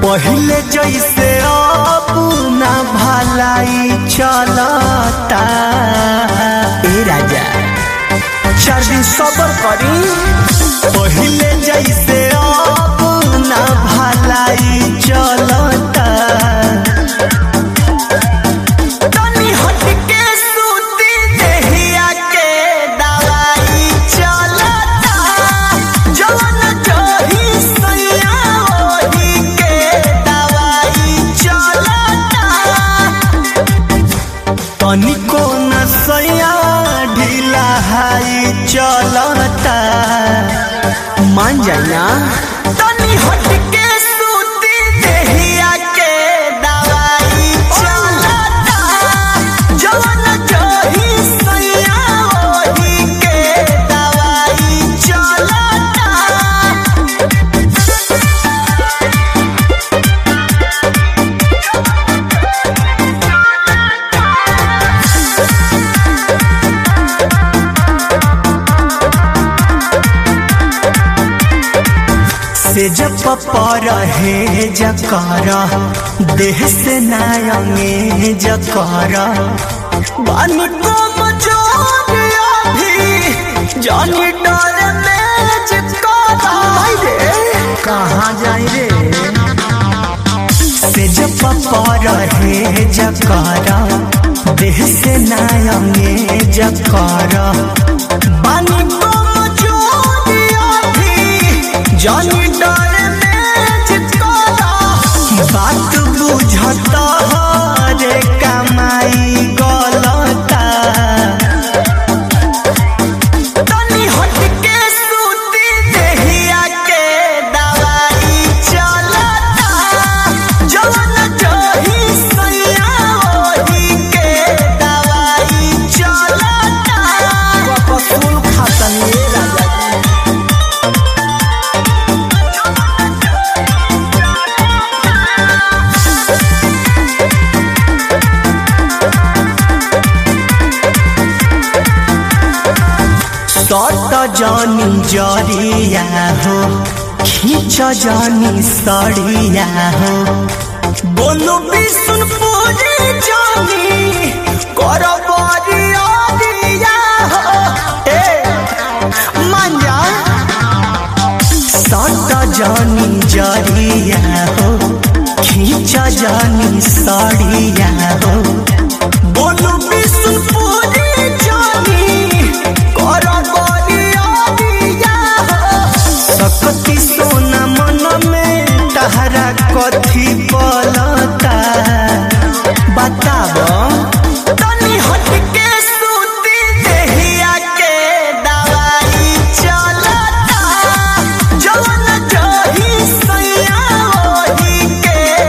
पहले जैसे अब ना भलाई चलता। ए राजा 4 दिन सबर करी। पहले जैसे अब ना भलाई चलता। तनी हट के सूती देहिया के दवाई चलता। जवन जही सैया ओही के दवाई चलता। तनिको न सैया ढीला हाई चलता। मान जाइना तनी हट के सूती देहिया के दवाई चलता। जवन जही सैया ओही के दवाई चलता। से जब रहे जकर देह से नायंगे जकर बानी को मजोरिया भी जानी डर में जकर कहाँ जाए रे। से जब रहे जकर देह से नायंगे जकर बानी को मजोरिया भी जानी बात बुझता रे कमाई गलता। तनी हट के सूती देहिया के दवाई चलता। जवन जही सैया ओही के दवाई चलता। कपसूल खातनी राजा सट जानी जरिया हो खींच जानी सड़िया हो। बोलो विष्णुपुरी जानी कर बरिया हो। मान जा सट जानी जरिया हो खींच जानी सड़िया हो। बोलो विष्णुपुरी जानी सकती सोना मन में तहरा कथी पलता। बताब तनी हट के सूती देहिया के दवाई चलता। जवन जही सैया ओही के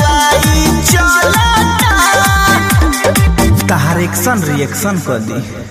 दवाई चलता। तहार एक्शन रिएक्शन कर दी।